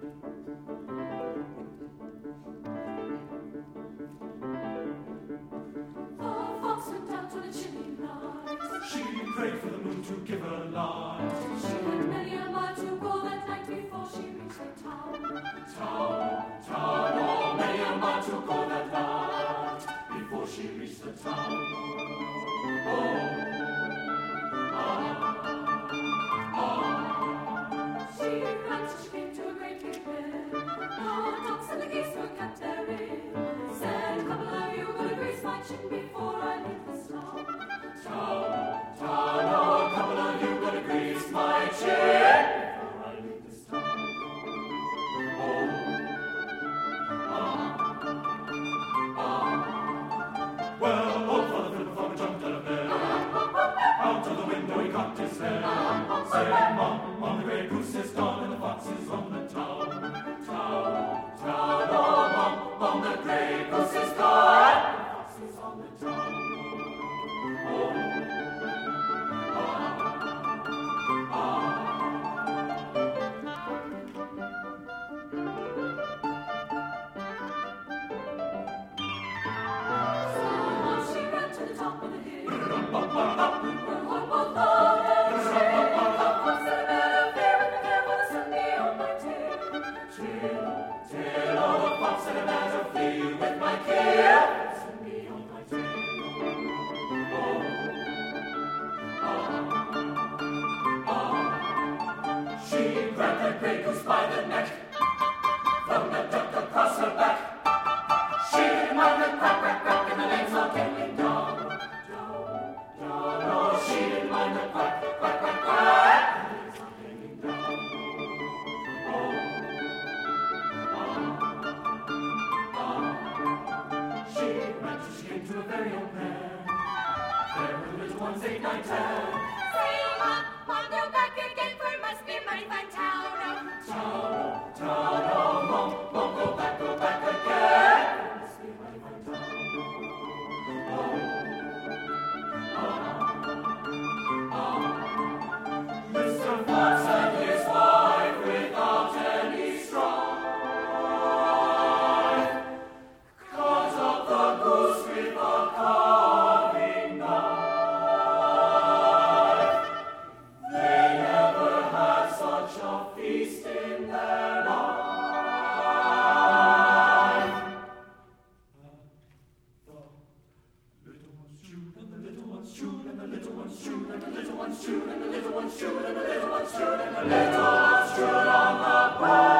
fox went out on a chilly night. She prayed for the moon to give her light. She had many a mile to go that night before she reached the town. Oh, many a mile to go that night before she reached the town. She ran till she came to a great big bed. The ducks and the geese were kept therein. Said, a couple of you gonna grease my chin before I leave this town. Oh, a couple of you gonna grease my chin before I leave this town. Well, old Father Philip Farmer jumped out of bed. Out of the window he cocked his head. Said, Mom, the grey goose is gone and the fox is on the town. Oh, Mom, the grey goose is gone and the fox is on the town. So she ran to the top of the hill. Her horn both loaded. The fox said, a better fare with the care for the Sunday on my tail. Tail, oh, the fox and a badger flee with my kill. Send me on my tail. She grabbed the grey goose by the neck, flung the duck across her back. She didn't mind the crack, crack, crack, and the legs all came down. Oh, she didn't mind the crack, crack, crack, crack, and the legs all came down. She ran till she came to a very old man. There were the little ones, 8, 9, 10. Say, Mom, go back again, for it must be a mighty fine town. Oh, Mom, go back again. It must be a mighty fine town. Mr. Fox and his wife without any strife cut up the goose with a carving knife. They never had such a feast in their life. And the little ones chewed, and the little ones chewed, and the little ones chewed, and the little ones chewed, and the little ones chewed, and the little ones chewed, and the little ones chewed on the bone.